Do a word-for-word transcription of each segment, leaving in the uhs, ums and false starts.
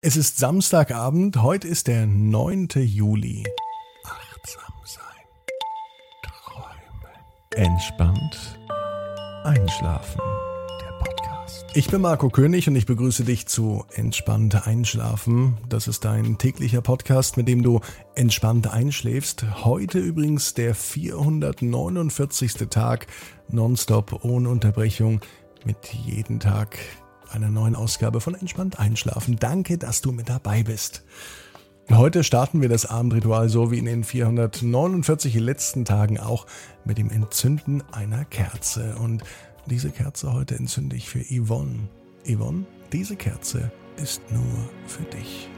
Es ist Samstagabend, heute ist der neunte Juli. Achtsam sein, träumen, entspannt einschlafen. Der Podcast. Ich bin Marco König und ich begrüße dich zu Entspannt Einschlafen. Das ist dein täglicher Podcast, mit dem du entspannt einschläfst. Heute übrigens der vierhundertneunundvierzigste Tag, nonstop, ohne Unterbrechung, mit jedem Tag einer neuen Ausgabe von Entspannt Einschlafen. Danke, dass du mit dabei bist. Heute starten wir das Abendritual so wie in den vierhundertneunundvierzig letzten Tagen auch mit dem Entzünden einer Kerze. Und diese Kerze heute entzünde ich für Yvonne. Yvonne, diese Kerze ist nur für dich.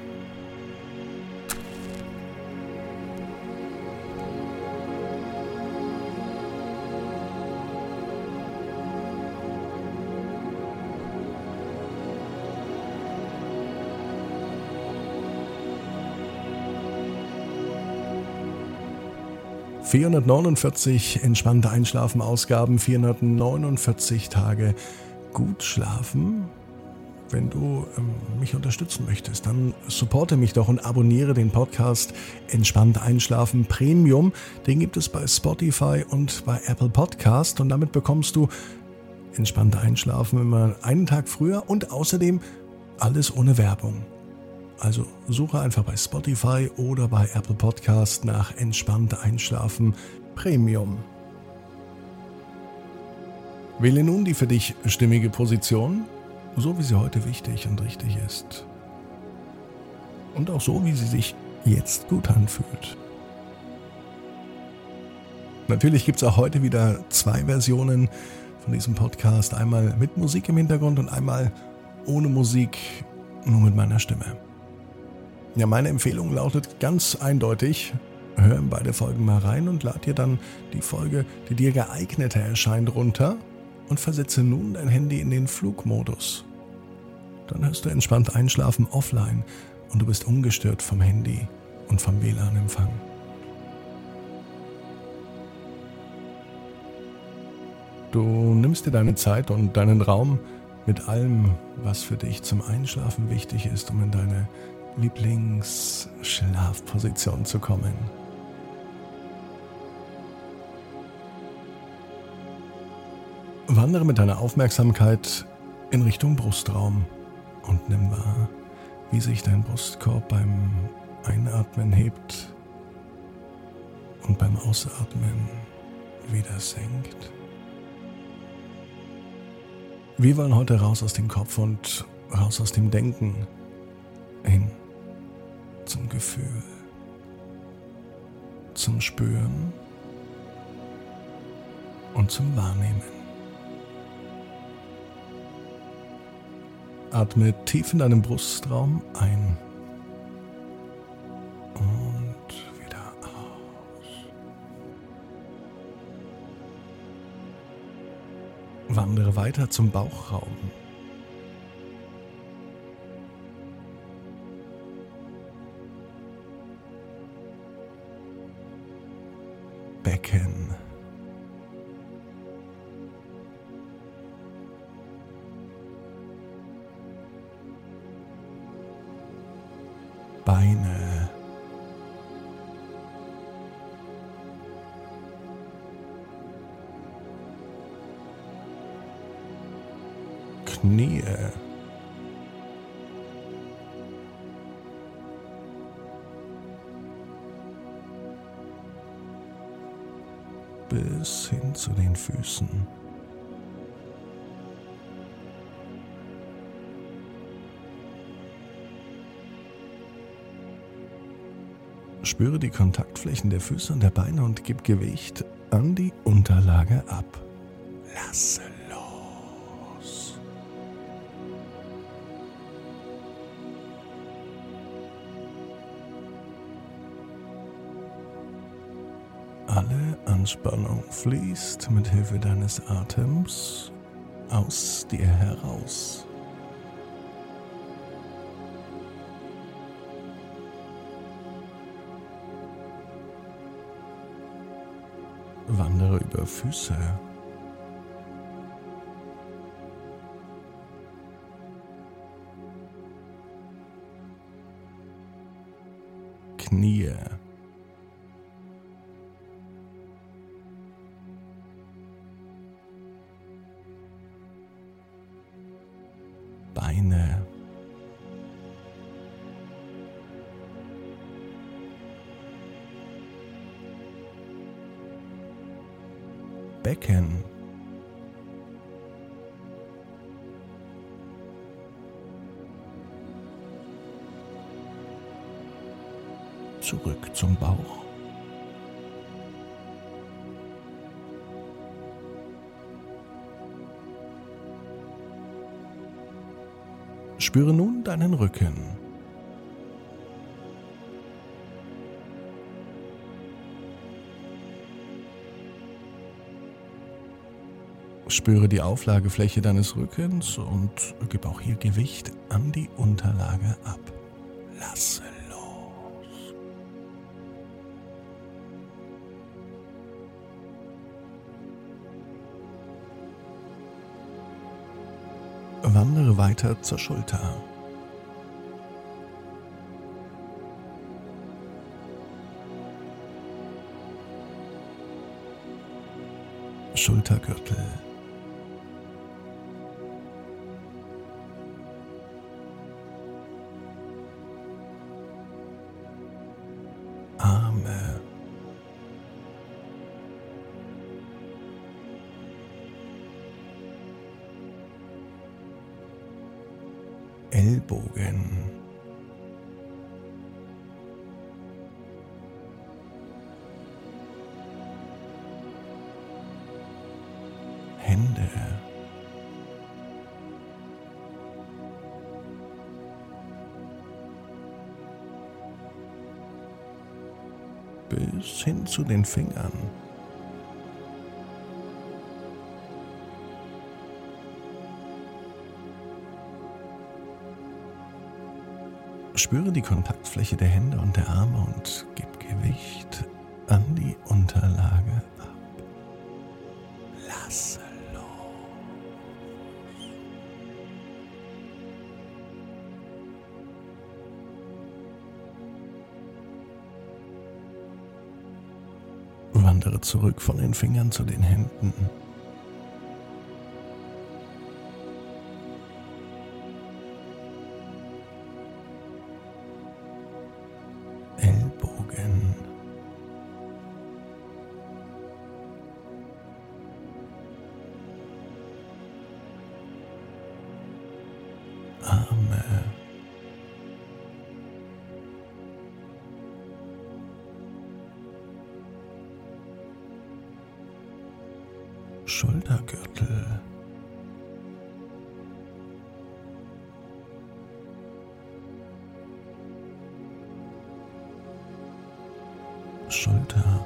vierhundertneunundvierzig entspannte Einschlafen-Ausgaben, vierhundertneunundvierzig Tage gut schlafen. Wenn du ähm, mich unterstützen möchtest, dann supporte mich doch und abonniere den Podcast Entspannt Einschlafen Premium. Den gibt es bei Spotify und bei Apple Podcast und damit bekommst du Entspannt Einschlafen immer einen Tag früher und außerdem alles ohne Werbung. Also suche einfach bei Spotify oder bei Apple Podcast nach Entspannt Einschlafen Premium. Wähle nun die für dich stimmige Position, so wie sie heute wichtig und richtig ist. Und auch so, wie sie sich jetzt gut anfühlt. Natürlich gibt es auch heute wieder zwei Versionen von diesem Podcast. Einmal mit Musik im Hintergrund und einmal ohne Musik, nur mit meiner Stimme. Ja, meine Empfehlung lautet ganz eindeutig, hör in beide Folgen mal rein und lad dir dann die Folge, die dir geeigneter erscheint, runter und versetze nun dein Handy in den Flugmodus. Dann hörst du Entspannt Einschlafen offline und du bist ungestört vom Handy und vom W L A N-Empfang. Du nimmst dir deine Zeit und deinen Raum mit allem, was für dich zum Einschlafen wichtig ist, um in deine Lieblingsschlafposition zu kommen. Wandere mit deiner Aufmerksamkeit in Richtung Brustraum und nimm wahr, wie sich dein Brustkorb beim Einatmen hebt und beim Ausatmen wieder senkt. Wir wollen heute raus aus dem Kopf und raus aus dem Denken hin zum Gefühl, zum Spüren und zum Wahrnehmen. Atme tief in deinem Brustraum ein und wieder aus. Wandere weiter zum Bauchraum. Becken. Beine. Knie. Bis hin zu den Füßen. Spüre die Kontaktflächen der Füße und der Beine und gib Gewicht an die Unterlage ab. Lasse los. Alle Anspannung fließt mit Hilfe deines Atems aus dir heraus. Wandere über Füße. Knie, Beine, Becken, zurück zum Bauch, spüre nun deinen Rücken. Spüre die Auflagefläche deines Rückens und gib auch hier Gewicht an die Unterlage ab. Lasse los. Wandere weiter zur Schulter. Schultergürtel, Arme, Ellbogen, Hände, bis hin zu den Fingern. Spüre die Kontaktfläche der Hände und der Arme und gib Gewicht an die Unterlage ab. Lasse los. Wandere zurück von den Fingern zu den Händen. Ellbogen, Arme, Schultergürtel, Schulter,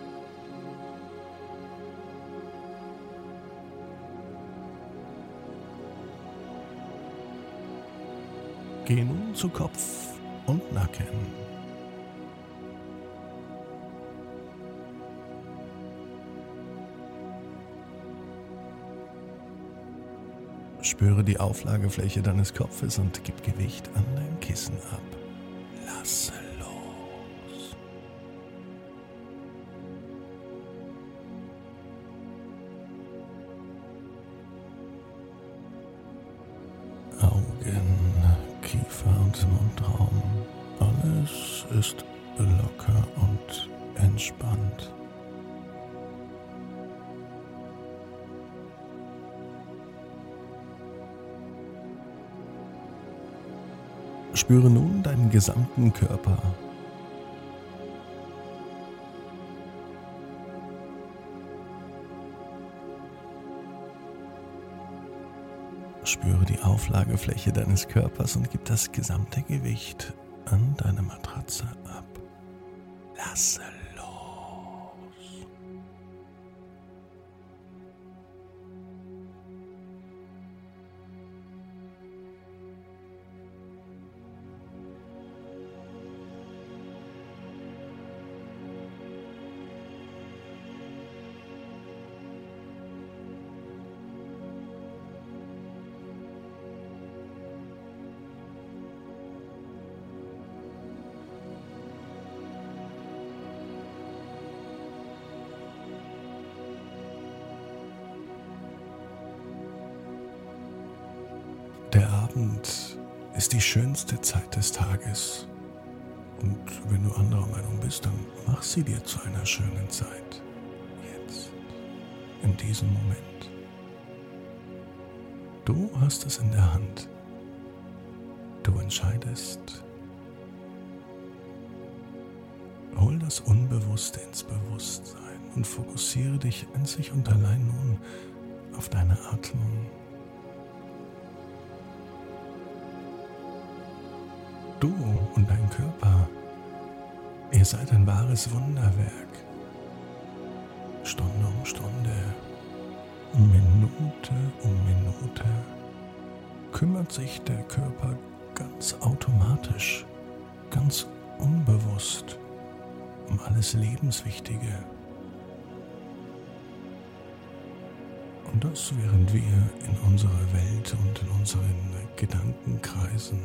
geh nun zu Kopf und Nacken. Spüre die Auflagefläche deines Kopfes und gib Gewicht an dein Kissen ab. Lasse los. Augen, Kiefer und Mundraum. Alles ist locker und entspannt. Spüre nun deinen gesamten Körper. Spüre die Auflagefläche deines Körpers und gib das gesamte Gewicht an deine Matratze ab. Lasse los. Der Abend ist die schönste Zeit des Tages. Und wenn du anderer Meinung bist, dann mach sie dir zu einer schönen Zeit. Jetzt, in diesem Moment. Du hast es in der Hand. Du entscheidest. Hol das Unbewusste ins Bewusstsein und fokussiere dich einzig und allein nun auf deine Atmung. Du und dein Körper, ihr seid ein wahres Wunderwerk. Stunde um Stunde, Minute um Minute kümmert sich der Körper ganz automatisch, ganz unbewusst um alles Lebenswichtige. Und das, während wir in unserer Welt und in unseren Gedanken kreisen.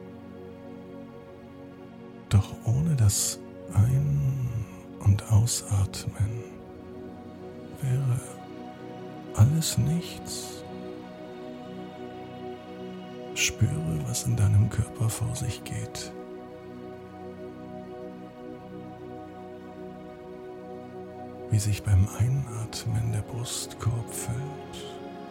Doch ohne das Ein- und Ausatmen wäre alles nichts. Spüre, was in deinem Körper vor sich geht. Wie sich beim Einatmen der Brustkorb füllt.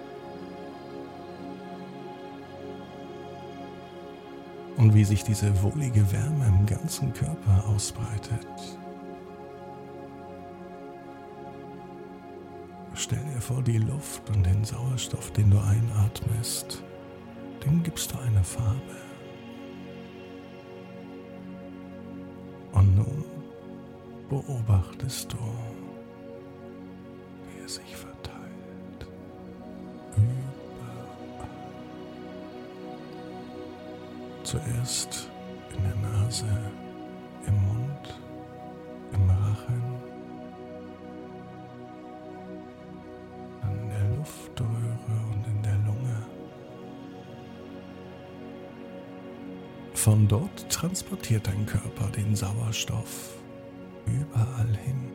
Und wie sich diese wohlige Wärme im ganzen Körper ausbreitet. Stell dir vor, die Luft und den Sauerstoff, den du einatmest, dem gibst du eine Farbe. Und nun beobachtest du, wie er sich verteilt. Überall. Zuerst in der Nase, im Mund, im Rachen, dann in der Luftröhre und in der Lunge. Von dort transportiert dein Körper den Sauerstoff überall hin,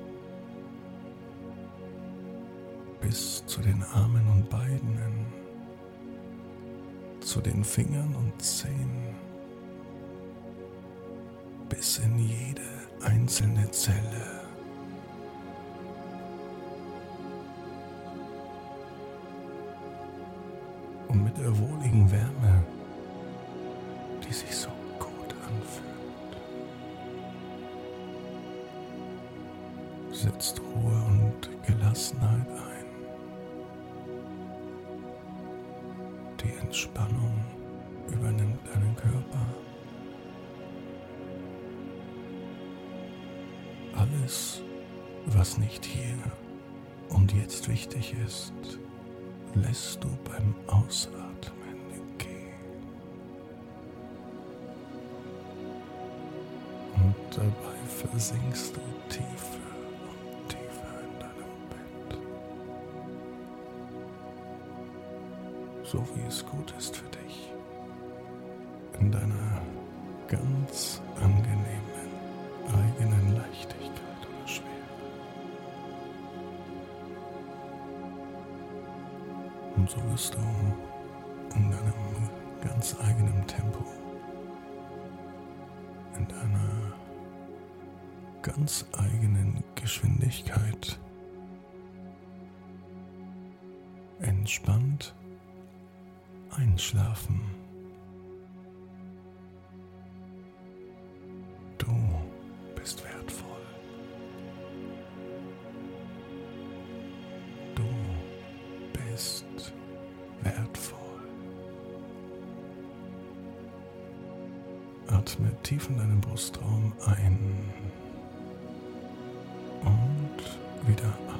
bis zu den Armen und Beinen, zu den Fingern und Zehen, bis in jede einzelne Zelle. Und mit der wohligen Wärme, die sich so gut anfühlt, setzt Ruhe und Gelassenheit ein. Die Entspannung übernimmt deinen Körper. Alles, was nicht hier und jetzt wichtig ist, lässt du beim Ausatmen gehen. Und dabei versinkst du tiefer und tiefer in deinem Bett. So wie es gut ist für dich. In deiner ganz angenehmen eigenen Leichtigkeit oder Schwere. Und so wirst du in deinem ganz eigenen Tempo, in deiner ganz eigenen Geschwindigkeit entspannt einschlafen. Du bist wertvoll. Du bist wertvoll. Atme tief in deinen Brustraum ein und wieder aus.